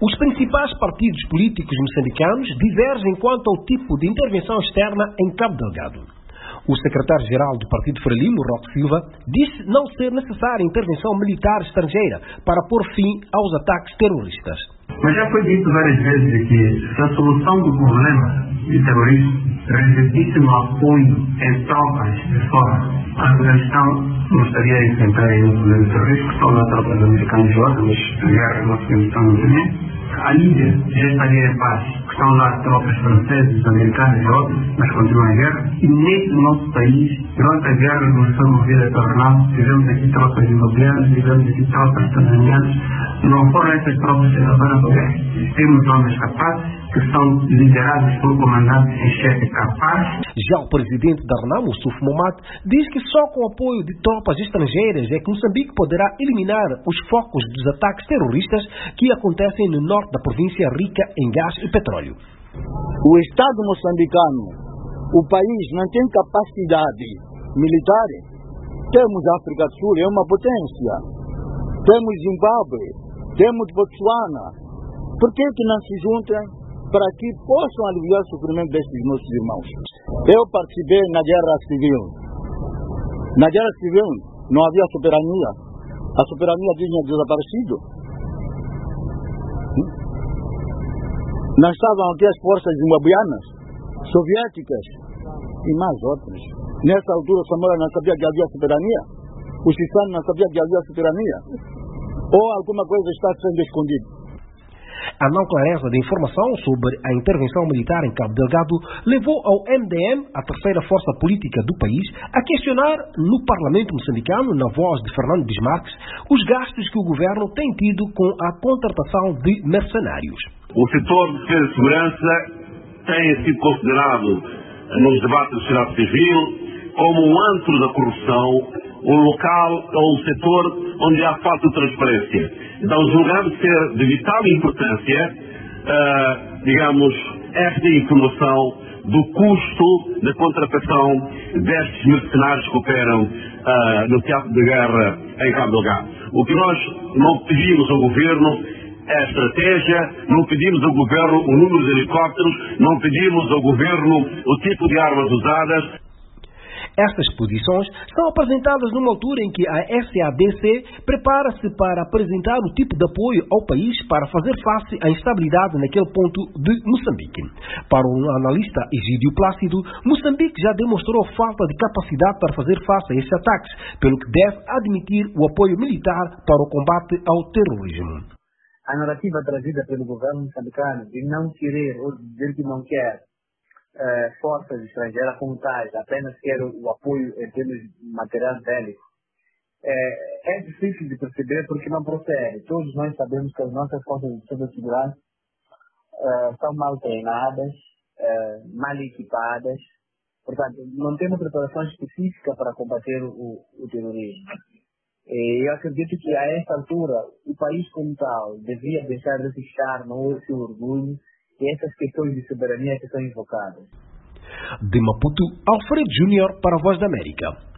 Os principais partidos políticos moçambicanos divergem quanto ao tipo de intervenção externa em Cabo Delgado. O secretário-geral do Partido Frelimo, Roque Silva, disse não ser necessária intervenção militar estrangeira para pôr fim aos ataques terroristas. Mas já foi dito várias vezes que se a solução do problema de terrorismo residisse no apoio em tropas de fora, a Afeganistão não estaria a enfrentar nenhum problema de terrorismo, que são as tropas americanas de ordem, mas a guerra no Afeganistão não tem. A Líbia já estaria em paz, estão lá tropas francesas, americanas de ordem, mas continua a guerra. E nem no nosso país, durante a guerra, não estamos movida tornado, tivemos aqui tropas imobiliárias, tivemos aqui tropas tanzanianas. Não foram essas tropas que acabaram com a guerra. Temos homens capazes, que são liderados por comandantes em chefe capazes. Já o presidente da RENAMO, Suf Momat, diz que só com o apoio de tropas estrangeiras é que Moçambique poderá eliminar os focos dos ataques terroristas que acontecem no norte da província rica em gás e petróleo. O Estado moçambicano, o país não tem capacidade militar. Temos a África do Sul, é uma potência. Temos Zimbábue, temos Botsuana. Por que não se juntam para que possam aliviar o sofrimento destes nossos irmãos? Eu participei na guerra civil. Na guerra civil não havia soberania. A soberania tinha desaparecido. Não estavam aqui as forças zimbabuianas, soviéticas e mais outras. Nessa altura o Samora não sabia que havia soberania. O Chissano não sabia que havia soberania. Ou alguma coisa está sendo escondida. A não clareza da informação sobre a intervenção militar em Cabo Delgado levou ao MDM, a terceira força política do país, a questionar no Parlamento moçambicano, na voz de Fernando Bismarques, os gastos que o governo tem tido com a contratação de mercenários. O setor de defesa e segurança tem sido considerado nos debates da sociedade civil como um antro da corrupção, um local ou um setor onde há falta de transparência. Então, julgamos ser de vital importância, esta informação do custo da contratação destes mercenários que operam no teatro de guerra em Cabo Delgado. O que nós não pedimos ao governo é estratégia, não pedimos ao governo o número de helicópteros, não pedimos ao governo o tipo de armas usadas. Estas posições são apresentadas numa altura em que a SADC prepara-se para apresentar o tipo de apoio ao país para fazer face à instabilidade naquele ponto de Moçambique. Para o analista Egídio Plácido, Moçambique já demonstrou falta de capacidade para fazer face a esses ataques, pelo que deve admitir o apoio militar para o combate ao terrorismo. A narrativa trazida pelo governo moçambicano de não querer ou de dizer que não quer forças estrangeiras como tais, apenas quer o apoio em termos de material bélico, é difícil de perceber porque não procede. Todos nós sabemos que as nossas forças de segurança são mal treinadas, mal equipadas, portanto, não temos preparação específica para combater o terrorismo. E eu acredito que a esta altura o país como tal devia deixar de ficar no seu orgulho e essas questões de soberania que são invocadas. De Maputo, Alfredo Júnior para a Voz da América.